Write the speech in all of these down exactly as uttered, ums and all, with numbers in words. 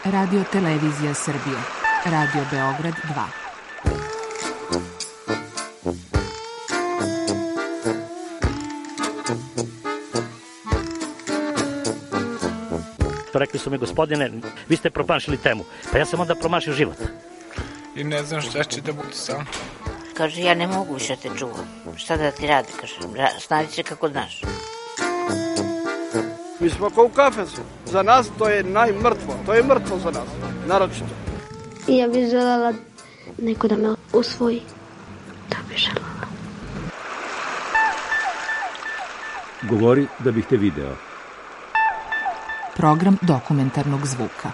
Radio Televizija Srbije. Radio Beograd dva. Rekli su mi, gospodine, vi ste promašili temu. Pa ja sam onda promašio život. I ne znam šta će da bude sam. Kaže, ja ne mogu više te čuvam. Šta da ti radi, kaže, snađi se kako znaš. Mi smo kao u kafesu. Za nas to je najmrtvo. To je mrtvo za nas, naročito. I ja bih želela neko da me usvoji. To bih želela. Govori da bih te video. Program dokumentarnog zvuka.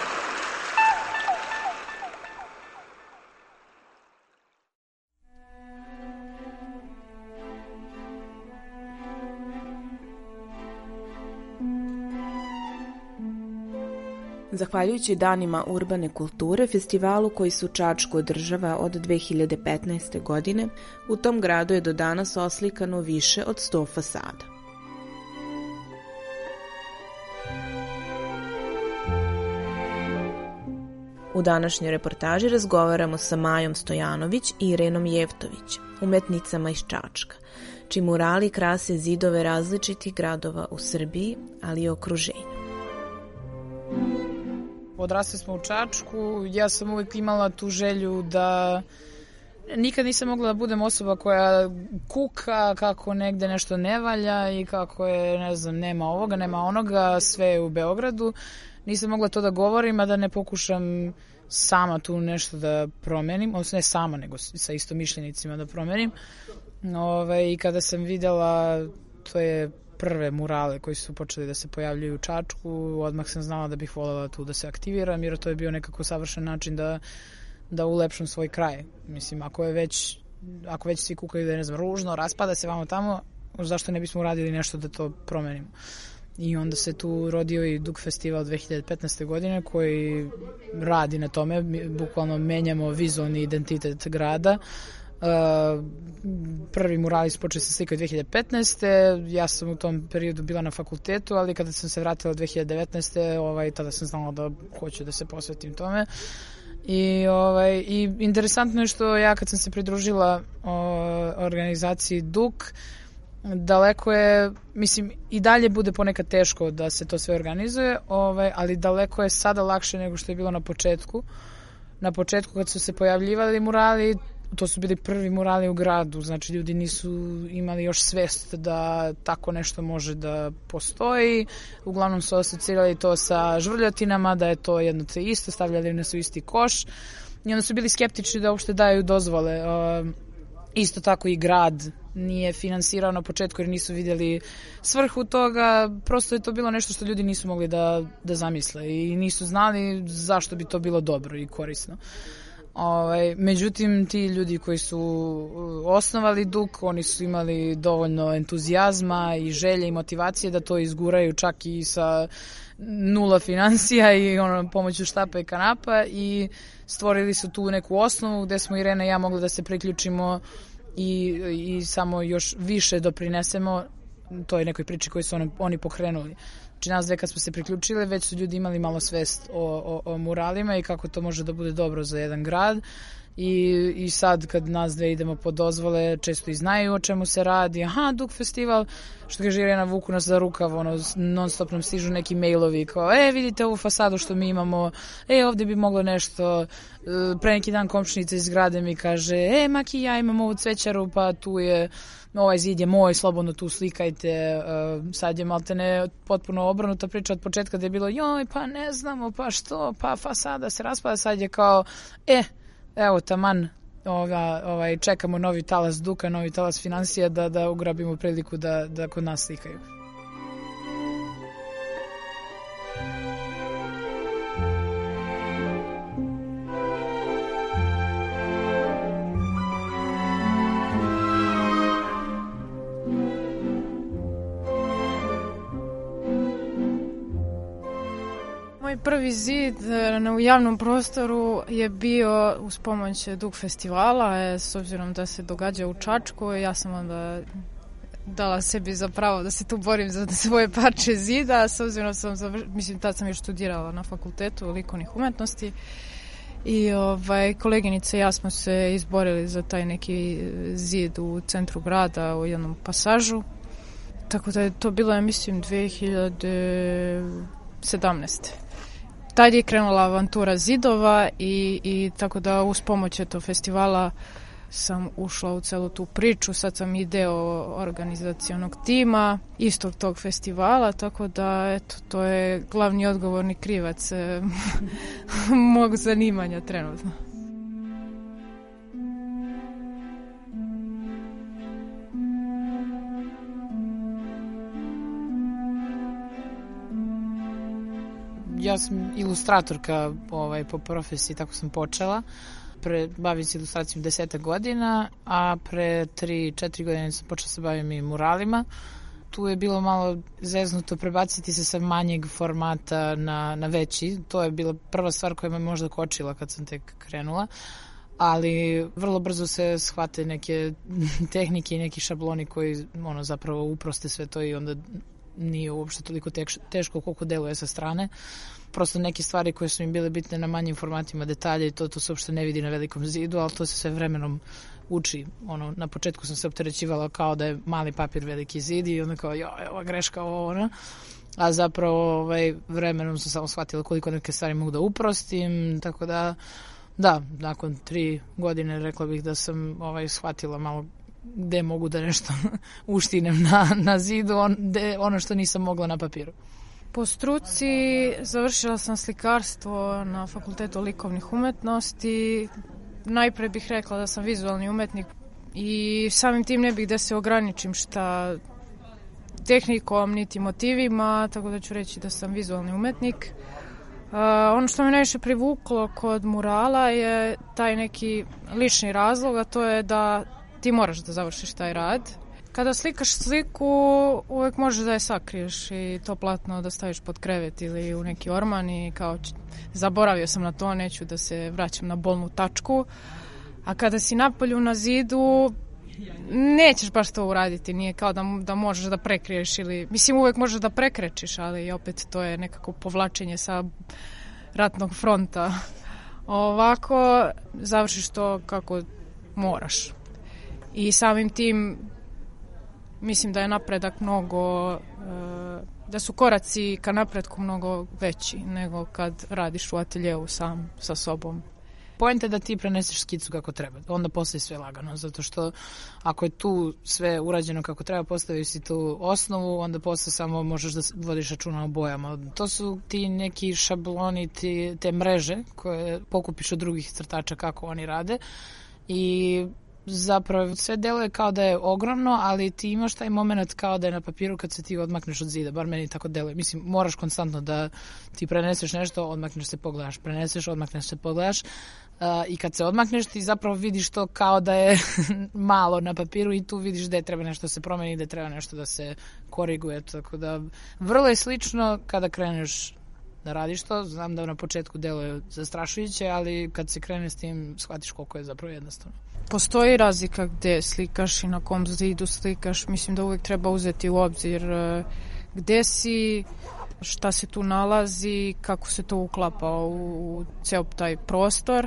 Zahvaljujući danima urbane kulture, festivalu koji se u Čačku održava od dve hiljade petnaeste. godine, u tom gradu je do danas oslikano više od sto fasada. U današnjoj reportaži razgovaramo sa Majom Stojanović i Irenom Jevtović, umetnicama iz Čačka, čiji murali krase zidove različitih gradova u Srbiji, ali i okruženju. Odrasli smo u Čačku, ja sam uvijek imala tu želju da nikad nisam mogla da budem osoba koja kuka kako negde nešto ne valja i kako je, ne znam, nema ovoga, nema onoga, sve je u Beogradu. Nisam mogla to da govorim, a da ne pokušam sama tu nešto da promenim, odnosno ne sama, nego sa istomišljenicima da promenim. Ove, I kada sam videla to je prve murale koji su počeli da se pojavljuju u Čačku, odmah sam znala da bih voljela tu da se aktiviram, jer to je bio nekako savršen način da, da ulepšam svoj kraj. Mislim, ako je već, ako već svi kukaju da je, ne znam, ružno, raspada se vamo tamo, zašto ne bismo uradili nešto da to promenimo? I onda se tu rodio i Duk festival dve hiljade petnaeste. godine koji radi na tome, bukvalno menjamo vizualni identitet grada. Uh, prvi murali su počeli se slikati dve hiljade petnaeste. Ja sam u tom periodu bila na fakultetu, ali kada sam se vratila dve hiljade devetnaeste. Ovaj, tada sam znala da hoću da se posvetim tome. I, ovaj, i interesantno je što ja kad sam se pridružila o, organizaciji Duk, daleko je, mislim, i dalje bude ponekad teško da se to sve organizuje, ovaj, ali daleko je sada lakše nego što je bilo na početku. Na početku kad su se pojavljivali murali, to su bili prvi murali u gradu, znači ljudi nisu imali još svest da tako nešto može da postoji. Uglavnom su asocirali to sa žvrljotinama, da je to jedno te isto, stavljali na su isti koš i onda su bili skeptični da uopšte daju dozvole. Isto tako i grad nije finansirao na početku jer nisu vidjeli svrhu toga, prosto je to bilo nešto što ljudi nisu mogli da, da zamisle i nisu znali zašto bi to bilo dobro i korisno. Ovaj, međutim, ti ljudi koji su osnovali Duk, oni su imali dovoljno entuzijazma i želje i motivacije da to izguraju čak i sa nula financija i ono, pomoću štapa i kanapa i stvorili su tu neku osnovu gde smo Irena i ja mogli da se priključimo i, i samo još više doprinesemo toj nekoj priči koju su oni, oni pokrenuli. Znači nas dve kad smo se priključile, već su ljudi imali malo svest o, o, o muralima i kako to može da bude dobro za jedan grad. I, i sad kad nas dve idemo po dozvole, često i znaju o čemu se radi. Aha, Duk festival, što kaže Irena, vuku nas za rukav, ono, non stop nam stižu neki mailovi kao, e, vidite ovu fasadu što mi imamo, e, ovdje bi moglo nešto. Pre neki dan komšinica iz zgrade mi kaže, e, Maki, ja imam ovu cvećaru, pa tu je, ovaj zid je moj, slobodno tu slikajte. Sad je maltene potpuno obrnuta priča od početka da je bilo, joj, pa ne znamo, pa što, pa fasada se raspada, sad je kao, e, evo taman, ova, ovaj, čekamo novi talas Duka, novi talas finansija da, da ugrabimo priliku da, da kod nas slikaju. Prvi zid u javnom prostoru je bio uz pomoć Duk festivala, s obzirom da se događa u Čačku. Ja sam onda dala sebi za pravo da se tu borim za svoje parče zida, s obzirom sam, zavr... mislim, tad sam još studirala na fakultetu likovnih umetnosti i ovaj, koleginica i ja smo se izborili za taj neki zid u centru grada u jednom pasažu, tako da je to bilo, ja mislim, dve hiljade sedamnaeste. Tad je krenula avantura zidova i, i tako da uz pomoć eto festivala sam ušla u celu tu priču, sad sam i deo organizacionog tima istog tog festivala, tako da eto, to je glavni odgovorni krivac mog zanimanja trenutno. Ja sam ilustratorka ovaj, po profesiji, tako sam počela. Pre, bavim se ilustracijom desetak godina, a pre tri četiri godine sam počela se bavim i muralima. Tu je bilo malo zeznuto prebaciti se sa manjeg formata na, na veći. To je bila prva stvar koja me možda kočila kad sam tek krenula. Ali vrlo brzo se shvate neke tehnike i neki šabloni koji ono, zapravo uproste sve to i onda nije uopšte toliko teško koliko deluje sa strane. Prosto neke stvari koje su im bile bitne na manjim formatima, detalje i to, to se uopšte ne vidi na velikom zidu, ali to se sve vremenom uči. Ono, na početku sam se opterećivala kao da je mali papir veliki zid i onda kao, joj, ova greška, ovo, ono. A zapravo ovaj, vremenom sam samo shvatila koliko neke stvari mogu da uprostim, tako da, da, nakon tri godine rekla bih da sam ovaj, shvatila malo gde mogu da nešto uštinem na, na zidu, on, de, ono što nisam mogla na papiru. Po struci završila sam slikarstvo na Fakultetu likovnih umetnosti. Najpre bih rekla da sam vizualni umetnik i samim tim ne bih da se ograničim šta tehnikom niti motivima, tako da ću reći da sam vizualni umetnik. Uh, ono što me najviše privuklo kod murala je taj neki lični razlog, a to je da ti moraš da završiš taj rad. Kada slikaš sliku, uvek možeš da je sakriješ i to platno da staviš pod krevet ili u neki orman i kao zaboravio sam na to, neću da se vraćam na bolnu tačku. A kada si napolju na zidu, nećeš baš to uraditi, nije kao da, da možeš da prekriješ ili, mislim uvek možeš da prekrečiš, ali opet to je nekako povlačenje sa ratnog fronta. Ovako završiš to kako moraš. I samim tim mislim da je napredak mnogo, da su koraci ka napretku mnogo veći nego kad radiš u ateljeu sam sa sobom. Poenta je da ti preneseš skicu kako treba, onda postaje sve lagano, zato što ako je tu sve urađeno kako treba, postaviš si tu osnovu, onda posle samo možeš da vodiš računa o bojama. To su ti neki šabloni, ti, te mreže koje pokupiš od drugih crtača kako oni rade i zapravo sve deluje kao da je ogromno, ali ti imaš taj moment kao da je na papiru kad se ti odmakneš od zida, bar meni tako deluje. Mislim, moraš konstantno da ti preneseš nešto, odmakneš se, pogledaš, preneseš, odmakneš se, pogledaš uh, i kad se odmakneš ti zapravo vidiš to kao da je malo na papiru i tu vidiš da je treba nešto da se promeni, da je treba nešto da se koriguje, tako da vrlo je slično kada kreneš da radiš to. Znam da na početku deluje zastrašujuće, ali kad se krene s tim shvatiš koliko je zapravo jednostavno. Postoji razlika gde slikaš i na kom zidu slikaš. Mislim da uvek treba uzeti u obzir gde si, šta se tu nalazi, kako se to uklapa u ceo taj prostor.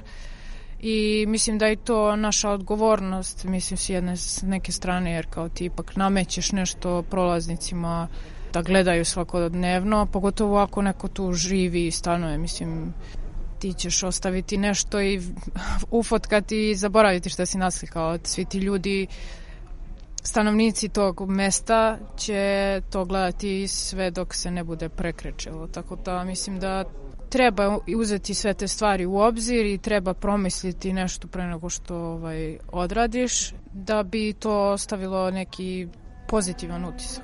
I mislim da je to naša odgovornost, mislim s jedne s neke strane, jer kao ti ipak namećeš nešto prolaznicima da gledaju svakodnevno, pogotovo ako neko tu živi i stanuje, mislim ti ćeš ostaviti nešto i ufotkati i zaboraviti šta si naslikao. Svi ti ljudi, stanovnici tog mesta će to gledati sve dok se ne bude prekrečilo. Tako da mislim da treba uzeti sve te stvari u obzir i treba promisliti nešto pre nego što ovaj, odradiš da bi to ostavilo neki pozitivan utisak.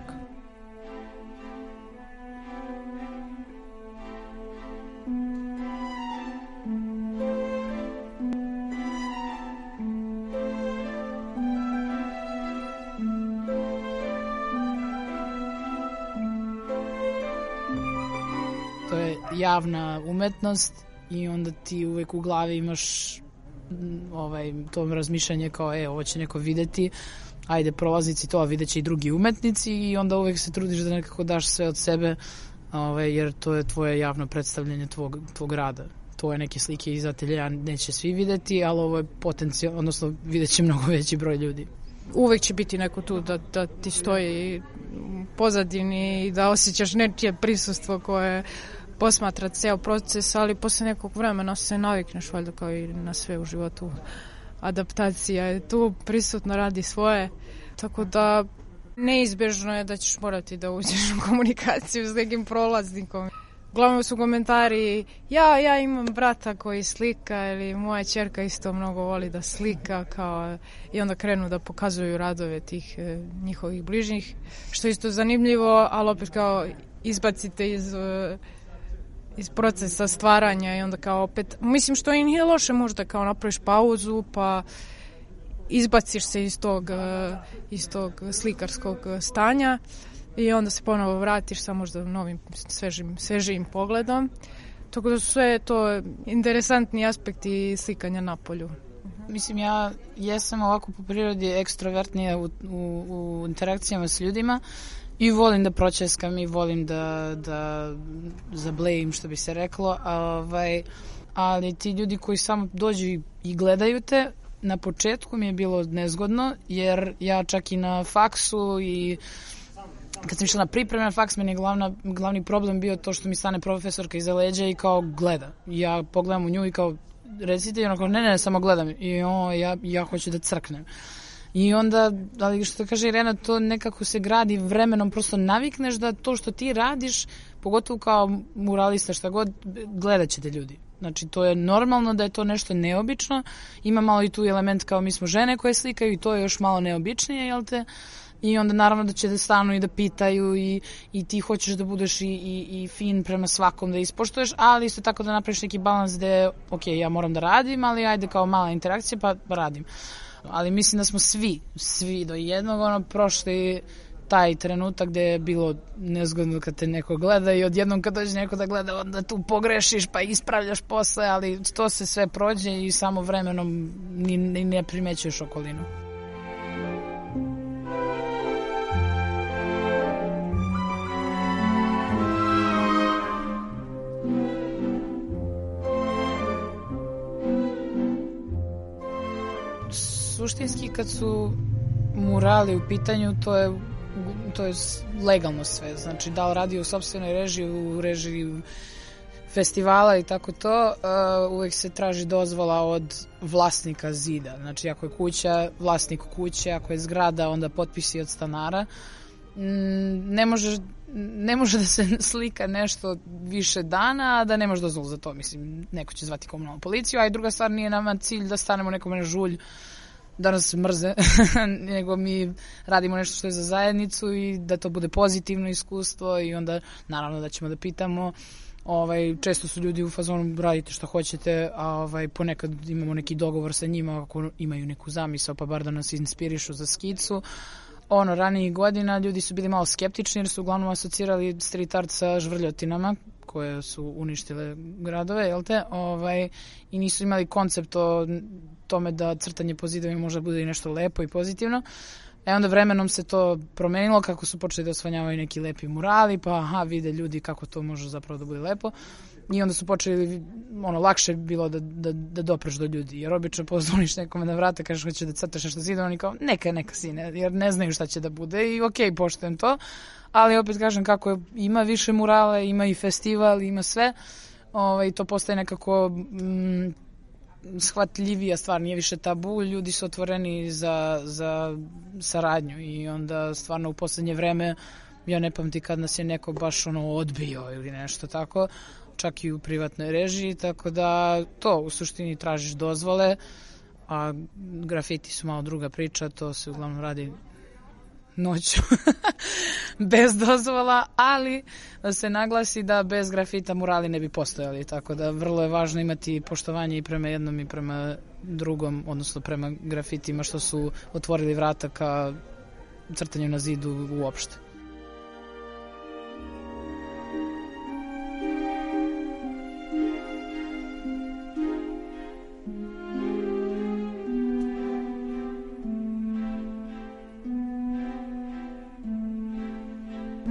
Javna umetnost i onda ti uvek u glavi imaš ovaj, to razmišljanje kao, e, ovo će neko videti, ajde prolaznici to, a vidjet će i drugi umetnici i onda uvek se trudiš da nekako daš sve od sebe, ovaj, jer to je tvoje javno predstavljanje tvog, tvog rada. To je neke slike iz ateljeja, neće svi videti, ali ovo je potencijal, odnosno vidjet će mnogo veći broj ljudi. Uvek će biti neko tu da, da ti stoji pozadini i da osjećaš nečije prisustvo koje posmatra ceo proces, ali posle nekog vremena se navikneš valjda kao i na sve u životu. Adaptacija je tu, prisutno radi svoje, tako da neizbežno je da ćeš morati da uđeš u komunikaciju s nekim prolaznikom. Uglavnom su komentari, ja, ja imam brata koji slika ili moja ćerka isto mnogo voli da slika, kao, i onda krenu da pokazuju radove tih e, njihovih bližnjih, što je isto zanimljivo, ali opet kao izbacite iz, e, iz procesa stvaranja i onda kao opet, mislim što i nije loše možda kao napraviš pauzu pa izbaciš se iz tog, e, iz tog slikarskog stanja i onda se ponovo vratiš sa možda novim, svežim, svežijim pogledom. Tako da su sve to interesantni aspekti slikanja na polju. Mislim, ja jesam ovako po prirodi ekstrovertnija u, u, u interakcijama s ljudima i volim da pročeskam i volim da, da zablejim, što bi se reklo, ovaj, ali ti ljudi koji samo dođu i gledaju te, na početku mi je bilo nezgodno, jer ja čak i na faksu i kad sam išla na pripreme na faks, meni je glavna, glavni problem bio to što mi stane profesorka iza leđa i kao gleda. Ja pogledam u nju i kao recite i ona kao ne, ne, samo gledam. I o, ja, ja hoću da crknem. I onda, ali što kaže Irena, to nekako se gradi vremenom, prosto navikneš da to što ti radiš, pogotovo kao muralista, šta god, gledat će te ljudi. Znači, to je normalno da je to nešto neobično. Ima malo i tu element kao mi smo žene koje slikaju i to je još malo neobičnije, jel te? I onda naravno da će da stanu i da pitaju i, i ti hoćeš da budeš i, i, i fin prema svakom da ispoštuješ, ali isto tako da napraviš neki balans gde, ok, ja moram da radim, ali ajde kao mala interakcija pa radim. Ali mislim da smo svi, svi do jednog ono prošli taj trenutak gde je bilo nezgodno kad te neko gleda i odjednom kad dođe neko da gleda onda tu pogrešiš pa ispravljaš posle, ali to se sve prođe i samo vremenom ni, ni ne primećuješ okolinu. Suštinski kad su murali u pitanju, to je, to je legalno sve. Znači, da li radi u sopstvenoj režiji, u režiji festivala i tako to, uh, uvek se traži dozvola od vlasnika zida. Znači, ako je kuća, vlasnik kuće, ako je zgrada, onda potpisi od stanara. Ne može, ne može da se slika nešto više dana, a da nemaš dozvolu za to. Mislim, neko će zvati komunalnu policiju, a i druga stvar, nije nama cilj da stanemo nekome na žulj da nas mrze, nego mi radimo nešto što je za zajednicu i da to bude pozitivno iskustvo i onda naravno da ćemo da pitamo. Ovaj, često su ljudi u fazonu radite što hoćete, a ovaj, ponekad imamo neki dogovor sa njima ako imaju neku zamisao, pa bar da nas inspirišu za skicu. Ono, ranijih godina ljudi su bili malo skeptični jer su uglavnom asocirali street art sa žvrljotinama koje su uništile gradove, jel te? Ovaj, i nisu imali koncept o tome da crtanje po zidovima možda bude i nešto lepo i pozitivno. E onda vremenom se to promenilo kako su počeli da osvanjavaju neki lepi murali, pa aha, vide ljudi kako to može zapravo da bude lepo. I onda su počeli, ono, lakše bilo da, da, da dopreš do ljudi. Jer obično pozvoniš nekome na vrata, kažeš hoće da crtaš nešto zidom, oni kao neka, neka sine, jer ne znaju šta će da bude i okej, okay, poštujem to. Ali opet kažem kako je, ima više murale, ima i festival, ima sve. Ovaj, to postaje nekako mm, shvatljivija stvar, nije više tabu, ljudi su otvoreni za, za saradnju i onda stvarno u poslednje vreme ja ne pamti kad nas je neko baš ono odbio ili nešto tako, čak i u privatnoj režiji, tako da to u suštini tražiš dozvole, a grafiti su malo druga priča, to se uglavnom radi noću bez dozvola, ali da se naglasi da bez grafita murali ne bi postojali, tako da vrlo je važno imati poštovanje i prema jednom i prema drugom, odnosno prema grafitima što su otvorili vrata ka crtanju na zidu uopšte.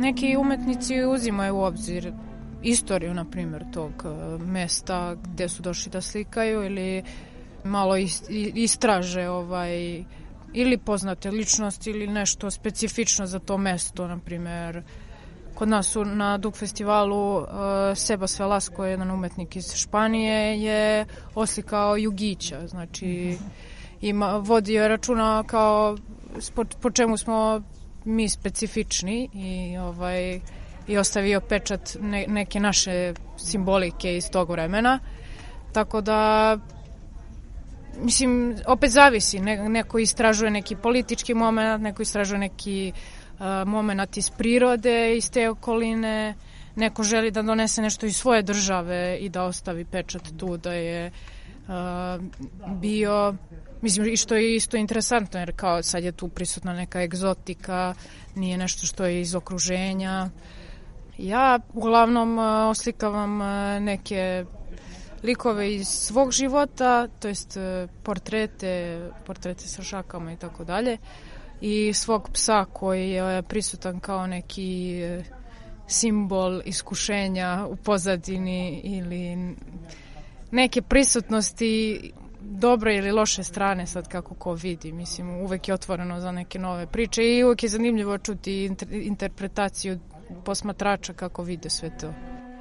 neki umetnici uzimaju u obzir istoriju, na primjer, tog mesta gde su došli da slikaju ili malo istraže ovaj, ili poznate ličnosti ili nešto specifično za to mesto, na primjer. Kod nas su na Duk festivalu uh, Sebas Velasco, jedan umetnik iz Španije, je oslikao Jugića, znači ima, vodio je računa kao po, po čemu smo mi specifični i, ovaj, i ostavio pečat ne, neke naše simbolike iz tog vremena. Tako da, mislim, opet zavisi, ne, neko istražuje neki politički moment, neko istražuje neki moment iz prirode, iz te okoline, neko želi da donese nešto iz svoje države i da ostavi pečat tu da je uh, bio, mislim, i što je isto interesantno, jer kao sad je tu prisutna neka egzotika, nije nešto što je iz okruženja. Ja uglavnom uh, oslikavam uh, neke likove iz svog života, to jest uh, portrete, portrete sa šakama i tako dalje, i svog psa koji je prisutan kao neki simbol iskušenja u pozadini ili neke prisutnosti dobre ili loše strane, sad kako ko vidi. Mislim, uvek je otvoreno za neke nove priče i uvek je zanimljivo čuti inter- interpretaciju posmatrača kako vide sve to.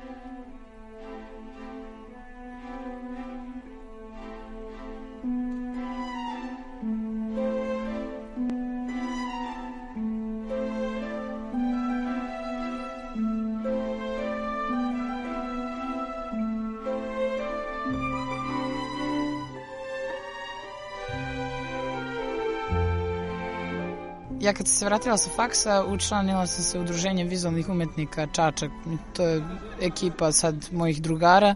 Ja kad sam se vratila sa faksa, učlanila sam se u udruženje vizualnih umetnika Čačak. To je ekipa sad mojih drugara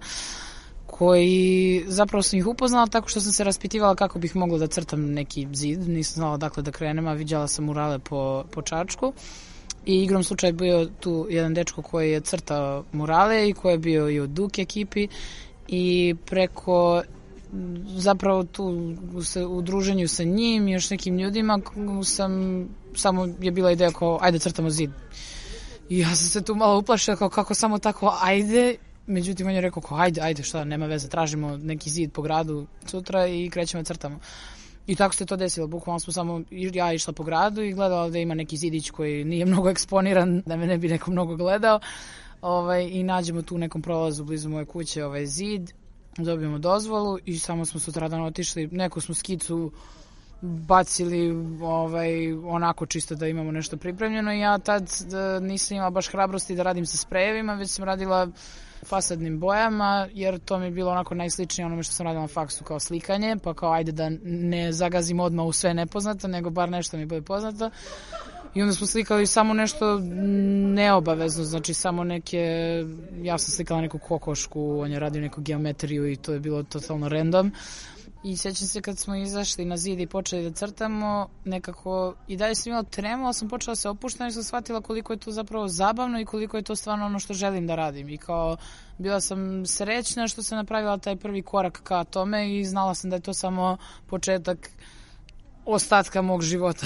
koji zapravo sam ih upoznala tako što sam se raspitivala kako bih mogla da crtam neki zid. Nisam znala dakle da krenem, a viđala sam murale po, po Čačku. I igrom slučaj bio tu jedan dečko koji je crtao murale i koji je bio i u Duk ekipi i preko zapravo tu u druženju sa njim i još nekim ljudima sam, samo je bila ideja kao ajde crtamo zid. I ja sam se tu malo uplašila kao kako samo tako ajde, međutim on je rekao kao ajde, ajde šta, nema veze, tražimo neki zid po gradu sutra i krećemo crtamo. I tako se to desilo, bukvalno smo samo, ja išla po gradu i gledala da ima neki zidić koji nije mnogo eksponiran, da me ne bi neko mnogo gledao, ovaj, i nađemo tu u nekom prolazu blizu moje kuće ovaj zid, dobijemo dozvolu i samo smo sutradan otišli, neku smo skicu bacili ovaj, onako čisto da imamo nešto pripremljeno i ja tad da, nisam imala baš hrabrosti da radim sa sprejevima, već sam radila fasadnim bojama, jer to mi je bilo onako najsličnije onome što sam radila na faksu kao slikanje, pa kao ajde da ne zagazim odmah u sve nepoznato, nego bar nešto mi bude poznato. I onda smo slikali samo nešto neobavezno, znači samo neke, ja sam slikala neku kokošku, on je radio neku geometriju i to je bilo totalno random. I sjećam se kad smo izašli na zid i počeli da crtamo, nekako i dalje sam imala tremu, ali sam počela se opuštati i sam shvatila koliko je to zapravo zabavno i koliko je to stvarno ono što želim da radim. I kao bila sam srećna što sam napravila taj prvi korak ka tome i znala sam da je to samo početak ostatka mog života.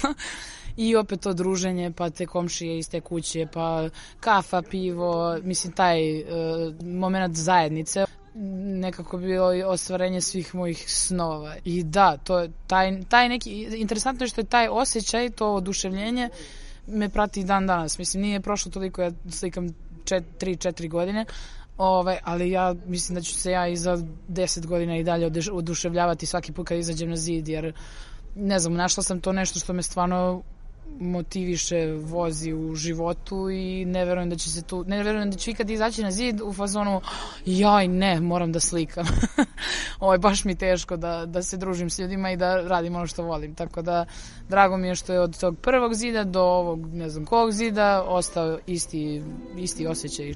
I opet to druženje, pa te komšije iz te kuće, pa kafa, pivo, mislim taj uh, moment zajednice. Nekako bilo i ostvarenje svih mojih snova. I da, to je taj, taj neki, interesantno je što je taj osjećaj, to oduševljenje me prati dan danas. Mislim, nije prošlo toliko, ja slikam tri četiri godine, ovaj, ali ja mislim da ću se ja i za deset godina i dalje oduševljavati svaki put kad izađem na zid, jer ne znam, našla sam to nešto što me stvarno motiviše, vozi u životu i ne verujem da će se tu, ne verujem da ću ikad izaći na zid u fazonu jaj ne, moram da slikam. Ovo je baš mi teško da, da se družim s ljudima i da radim ono što volim, tako da drago mi je što je od tog prvog zida do ovog ne znam kog zida ostao isti, isti osjećaj.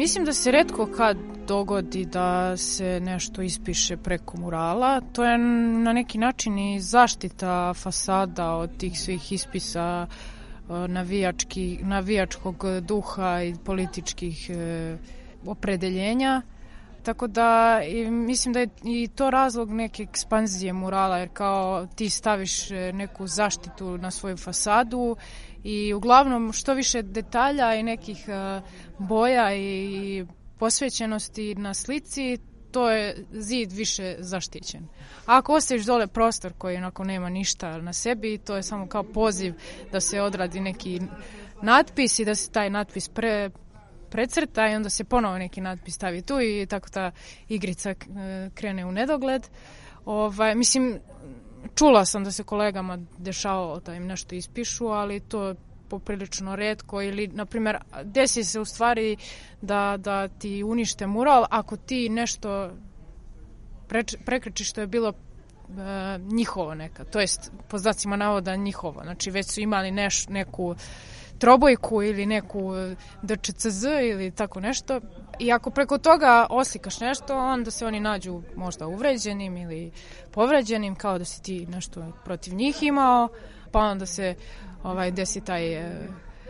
mislim da se retko kad dogodi da se nešto ispiše preko murala. To je na neki način i zaštita fasada od tih svih ispisa navijački, navijačkog duha i političkih e, opredeljenja. Tako da i, mislim da je i to razlog neke ekspanzije murala, jer kao ti staviš neku zaštitu na svoju fasadu i uglavnom što više detalja i nekih uh, boja i posvećenosti na slici, to je zid više zaštićen. A ako ostaviš dole prostor koji onako nema ništa na sebi, to je samo kao poziv da se odradi neki natpis i da se taj natpis pre precrta i onda se ponovo neki natpis stavi tu i tako ta igrica krene u nedogled. Ovaj, mislim, čula sam da se kolegama dešavalo da im nešto ispišu, ali to je poprilično retko ili, na primjer, desi se u stvari da, da ti unište mural ako ti nešto preč, prekrečiš što je bilo e, njihovo neka, to jest po znacima navoda njihovo, znači već su imali neš, neku trobojku ili neku D Č C Z ili tako nešto. I ako preko toga oslikaš nešto, onda se oni nađu možda uvređenim ili povređenim, kao da si ti nešto protiv njih imao, pa onda se ovaj, desi taj e,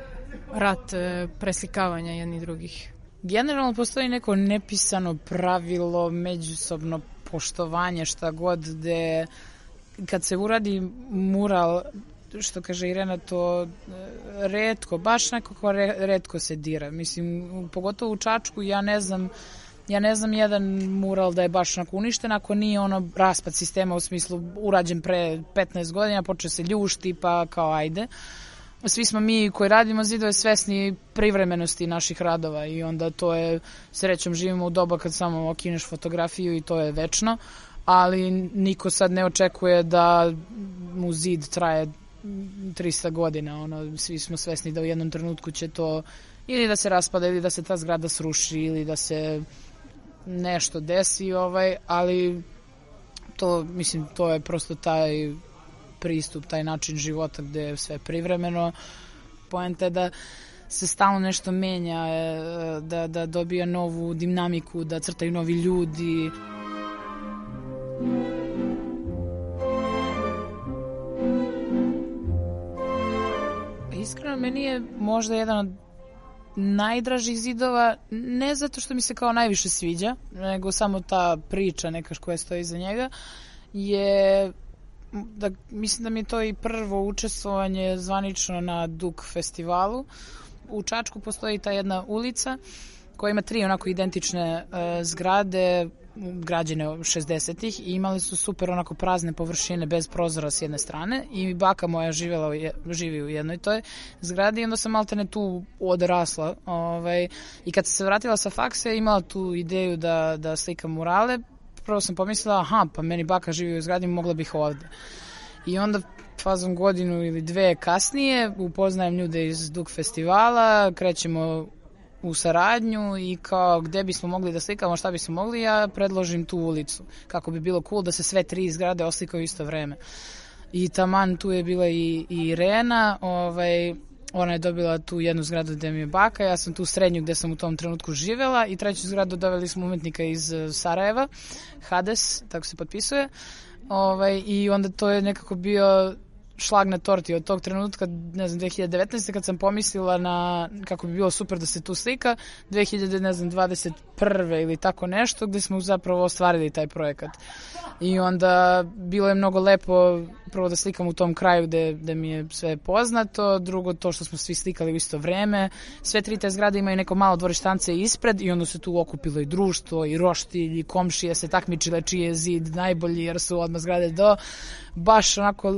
rat e, preslikavanja jednih drugih. Generalno postoji neko nepisano pravilo, međusobno poštovanje, šta god, gde kad se uradi mural, što kaže Irena, to retko, baš nekako retko se dira. Mislim, pogotovo u Čačku, ja ne znam, ja ne znam jedan mural da je baš onako uništen, ako nije ono raspad sistema u smislu urađen pre petnaest godina, počeo se ljušti, pa kao ajde. Svi smo mi koji radimo zidove svesni privremenosti naših radova i onda to je, srećom živimo u doba kad samo okineš fotografiju i to je večno, ali niko sad ne očekuje da mu zid traje trista godina, ono, svi smo svesni da u jednom trenutku će to ili da se raspada ili da se ta zgrada sruši ili da se nešto desi, ovaj, ali to, mislim, to je prosto taj pristup, taj način života gde je sve privremeno. Poenta je da se stalno nešto menja, da, da dobija novu dinamiku, da crtaju novi ljudi. Iskreno, meni je možda jedan od najdražih zidova, ne zato što mi se kao najviše sviđa, nego samo ta priča neka koja stoji iza njega, je da, mislim da mi je to i prvo učestvovanje zvanično na Duk festivalu. U Čačku postoji ta jedna ulica koja ima tri onako identične e, zgrade građene šezdesetih i imali su super onako prazne površine bez prozora s jedne strane i baka moja živjela u je, živi u jednoj toj zgradi i onda sam maltene tu odrasla. Ovaj, i kad sam se vratila sa faksa imala tu ideju da, da slikam murale. Prvo sam pomislila, aha, pa meni baka živi u zgradi, mogla bih ovde. I onda fazom godinu ili dve kasnije upoznajem ljude iz Duk festivala, krećemo u saradnju i kao gde bismo mogli da slikamo, šta bismo mogli, ja predložim tu ulicu. Kako bi bilo cool da se sve tri zgrade oslikaju isto vreme. I taman tu je bila i, i Irena, ovaj, ona je dobila tu jednu zgradu gde mi je baka, ja sam tu srednju gde sam u tom trenutku živela i treću zgradu doveli smo umetnika iz Sarajeva, Hades, tako se potpisuje. Ovaj, i onda to je nekako bio šlag na torti od tog trenutka, ne znam, dve hiljade devetnaeste kad sam pomislila na kako bi bilo super da se tu slika, dve hiljade dvadeset prve ili tako nešto, gde smo zapravo ostvarili taj projekat. I onda bilo je mnogo lepo prvo da slikam u tom kraju gde, gde mi je sve poznato, drugo to što smo svi slikali u isto vreme. Sve tri te zgrade imaju neko malo dvorištance ispred i onda se tu okupilo i društvo i roštilj i komšije se takmičile čiji je zid najbolji jer su odmah zgrade do. Baš onako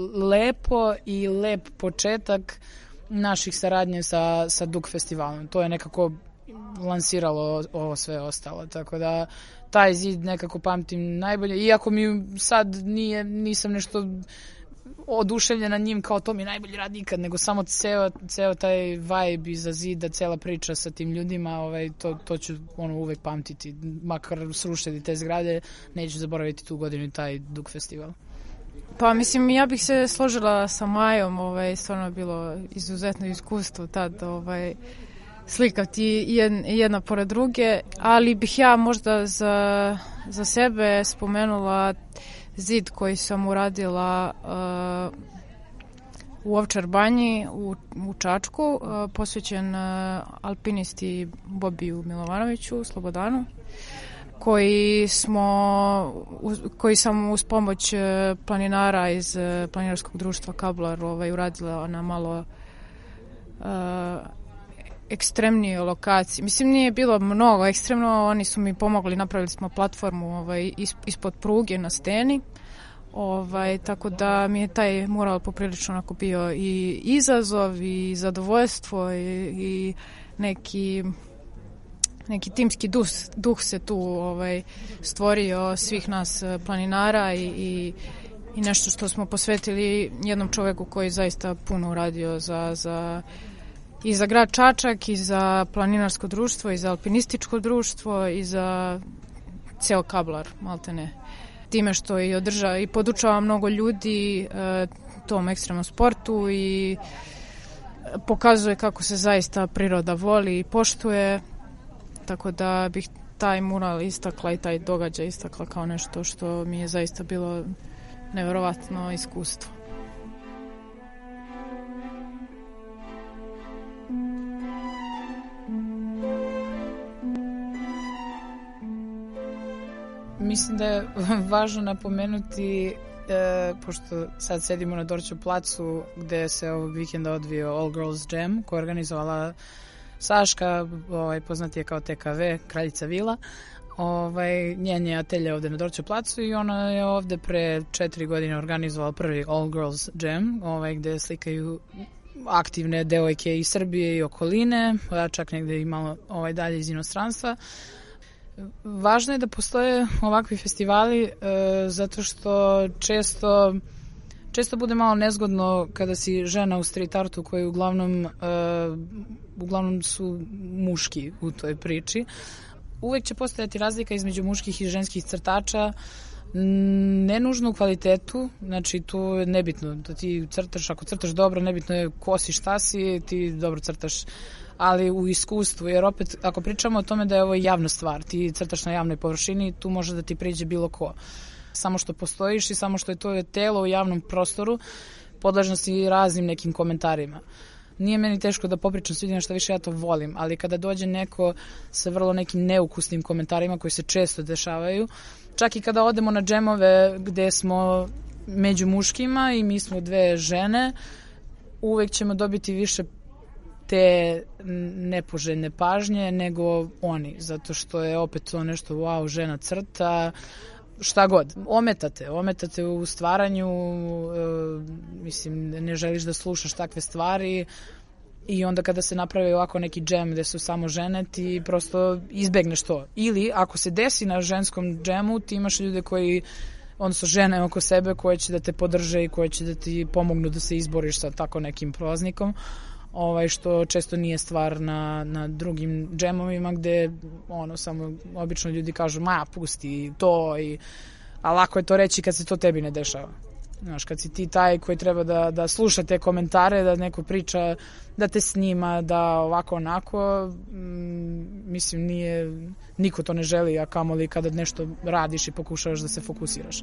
lepo i lep početak naših saradnje sa, sa Duk festivalom. To je nekako lansiralo ovo sve ostalo, tako da taj zid nekako pamtim najbolje, iako mi sad nije, nisam nešto oduševljena njim kao to mi najbolji rad ikad, nego samo ceo, ceo taj vibe iza zida, cela priča sa tim ljudima, ovaj, to, to ću ono uvek pamtiti, makar srušili te zgrade, neću zaboraviti tu godinu i taj Duk festival. Pa mislim, ja bih se složila sa Majom, ovaj, stvarno je bilo izuzetno iskustvo tad, ovaj, slikati jedna pored druge, ali bih ja možda za, za sebe spomenula zid koji sam uradila uh, u Ovčar banji u, u Čačku, uh, posvećen uh, alpinisti Bobiju Milovanoviću, Slobodanu, koji smo, koji sam uz pomoć planinara iz planinarskog društva Kablar ovaj, uradila na malo uh, ekstremnije lokacije. Mislim, nije bilo mnogo ekstremno, oni su mi pomogli, napravili smo platformu ovaj, ispod pruge na steni, ovaj, tako da mi je taj mural poprilično onako bio i izazov i zadovoljstvo i, i neki neki timski duh, duh se tu ovaj, stvorio svih nas planinara i, i, i nešto što smo posvetili jednom čoveku koji zaista puno uradio za, za, i za grad Čačak, i za planinarsko društvo, i za alpinističko društvo, i za ceo Kablar, maltene. Time što i održava i podučava mnogo ljudi e, tom ekstremnom sportu i pokazuje kako se zaista priroda voli i poštuje. Tako da bih taj mural istakla i taj događaj istakla kao nešto što mi je zaista bilo neverovatno iskustvo. Mislim da je važno napomenuti, e, pošto sad sedimo na Dorću placu gde se ovog vikenda odvio All Girls Jam, koja je organizovala Saška, ovaj, poznat je kao T K V, Kraljica Vila. Ovaj, njen je atelje ovde na Dorću placu i ona je ovde pre četiri godine organizovala prvi All Girls Jam, ovaj, gde slikaju aktivne devojke iz Srbije i okoline, čak negde i malo ovaj, dalje iz inostranstva. Važno je da postoje ovakvi festivali e, zato što često često bude malo nezgodno kada si žena u street artu koji uglavnom e, uglavnom su muški u toj priči. Uvek će postojati razlika između muških i ženskih crtača, ne nužno u kvalitetu, znači tu je nebitno da ti crtaš, ako crtaš dobro, nebitno je ko si, šta si, ti dobro crtaš, ali u iskustvu, jer opet ako pričamo o tome da je ovo javna stvar, ti crtaš na javnoj površini, tu može da ti priđe bilo ko. Samo što postojiš i samo što je to telo u javnom prostoru, podležno si raznim nekim komentarima. Nije meni teško da popričam s ljudima, što više ja to volim, ali kada dođe neko sa vrlo nekim neukusnim komentarima koji se često dešavaju, čak i kada odemo na džemove gde smo među muškima i mi smo dve žene, uvek ćemo dobiti više te nepoželjne pažnje nego oni, zato što je opet to nešto, wow, žena crta, šta god. Ometate, ometate u stvaranju, e, mislim, ne želiš da slušaš takve stvari i onda kada se napravi ovako neki džem gde su samo žene, ti prosto izbegneš to. Ili ako se desi na ženskom džemu, ti imaš ljude koji, odnosno žene oko sebe koje će da te podrže i koje će da ti pomognu da se izboriš sa tako nekim prolaznikom. Ovaj, što često nije stvar na, na drugim džemovima gde ono, samo obično ljudi kažu ma pusti to, i, a lako je to reći kad se to tebi ne dešava. Znaš, kad si ti taj koji treba da, da sluša te komentare, da neko priča, da te snima, da ovako onako, mm, mislim nije, niko to ne želi, a kamoli kada nešto radiš i pokušavaš da se fokusiraš.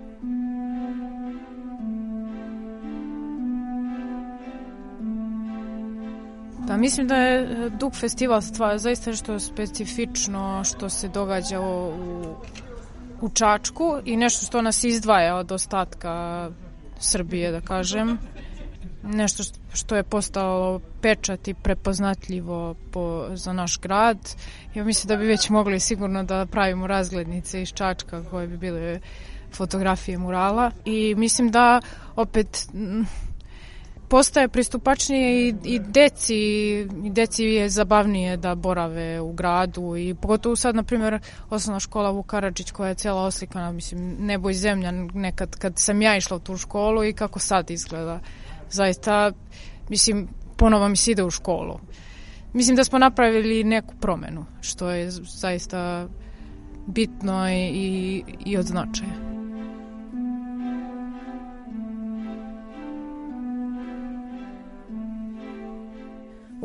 Da, mislim da je Duk festival stvar, zaista nešto specifično što se događa u, u Čačku i nešto što nas izdvaja od ostatka Srbije, da kažem. Nešto što je postalo pečat i prepoznatljivo po, za naš grad. Ja mislim da bi već mogli sigurno da pravimo razglednice iz Čačka koje bi bile fotografije murala i mislim da opet postaje pristupačnije i, i deci i deci je zabavnije da borave u gradu i pogotovo sad, na primjer, osnovna škola Vuk Karadžić koja je cijela oslikana, mislim, nebo i zemlja nekad kad sam ja išla u tu školu i kako sad izgleda. Zaista, mislim, ponovo mi se ide u školu. Mislim da smo napravili neku promenu, što je zaista bitno i, i, i od značaja.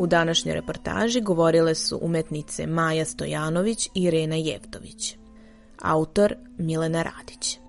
U današnjoj reportaži govorile su umetnice Maja Stojanović i Irena Jevtović. Autor Milena Radić.